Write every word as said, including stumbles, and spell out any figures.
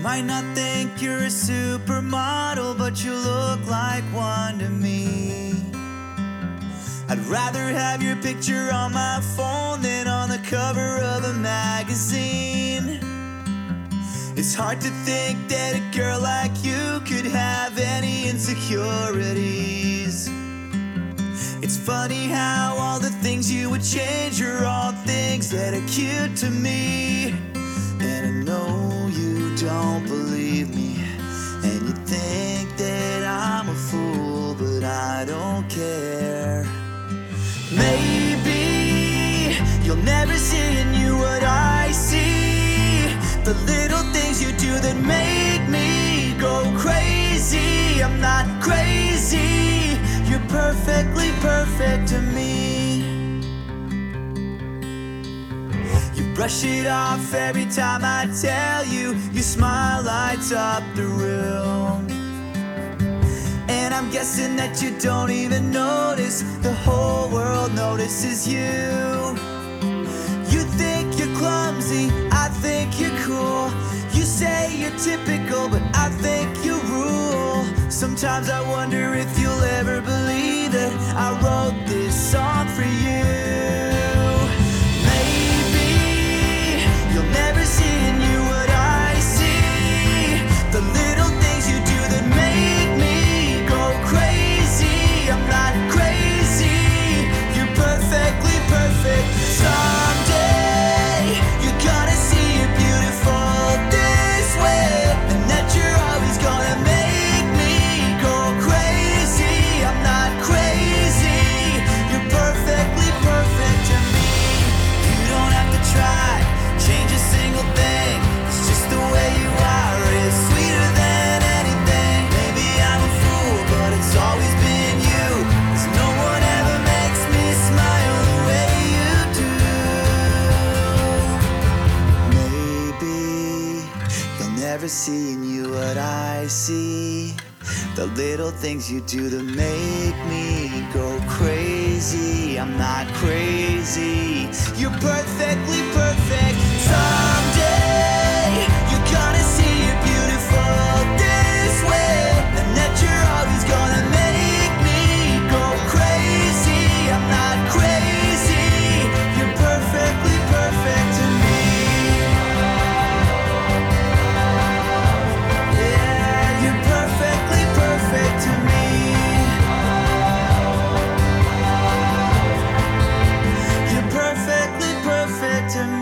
might not think you're a supermodel, but you look like one to me. I'd rather have your picture on my phone than on the cover of a magazine. It's hard to think that a girl like you could have any insecurities. It's funny how all the things you would change are all things that are cute to me. And I know you don't believe me, and you think that I'm a fool, but I don't care. Maybe you'll never see in you what I see, the little things you do that make me go crazy. I'm not crazy, you're perfectly perfect to me. You brush it off every time I tell you, your smile lights up the room. And I'm guessing that you don't even notice, the whole world notices you. You think you're clumsy, I think you're cool. You say you're typical, but I think you rule. Sometimes I wonder if you'll ever believe that I wrote this song for you. Maybe you'll never see in you what I see, the little things you do that make me go crazy. I'm not crazy, you're perfectly perfect. Someday you're gonna see you're beautiful this way, and that you're always gonna make me go crazy. I'm not crazy, you're perfectly perfect to me. You don't have to try, change a single thing. It's just the way you are, it's sweeter than anything. Maybe I'm a fool, but it's always been you, 'cause no one ever makes me smile the way you do. Maybe you'll never see in you what I see, the little things you do to make me go crazy. I'm not crazy, you're perfectly perfect. Someday you're gonna see you're beautiful this way, and that you're always gonna make me go crazy. I'm not crazy, you're perfectly perfect to me. Yeah, you're perfectly perfect to me. You're perfectly perfect to me.